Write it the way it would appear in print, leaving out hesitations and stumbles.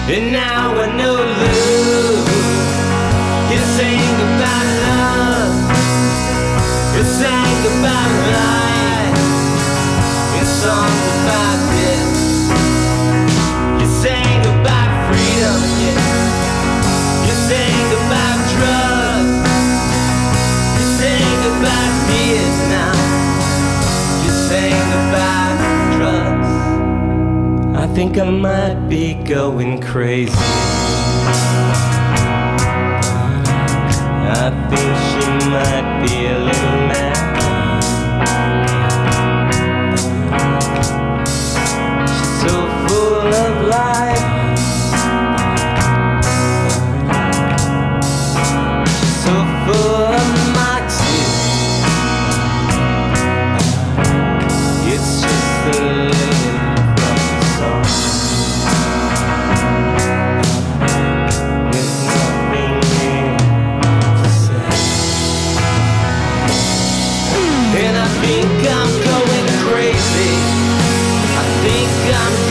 And now I know love. You sang about love. You sang about life. You songs about death. You sang about freedom, yeah. You sang about drugs. You sang about Vietnam. You sang about drugs. I think I might be going crazy. I think she might be a little mad. She's so full of life. She's so full of moxie. It's just a living from the song. With nothing new to say. And I think I'm going crazy. I think I'm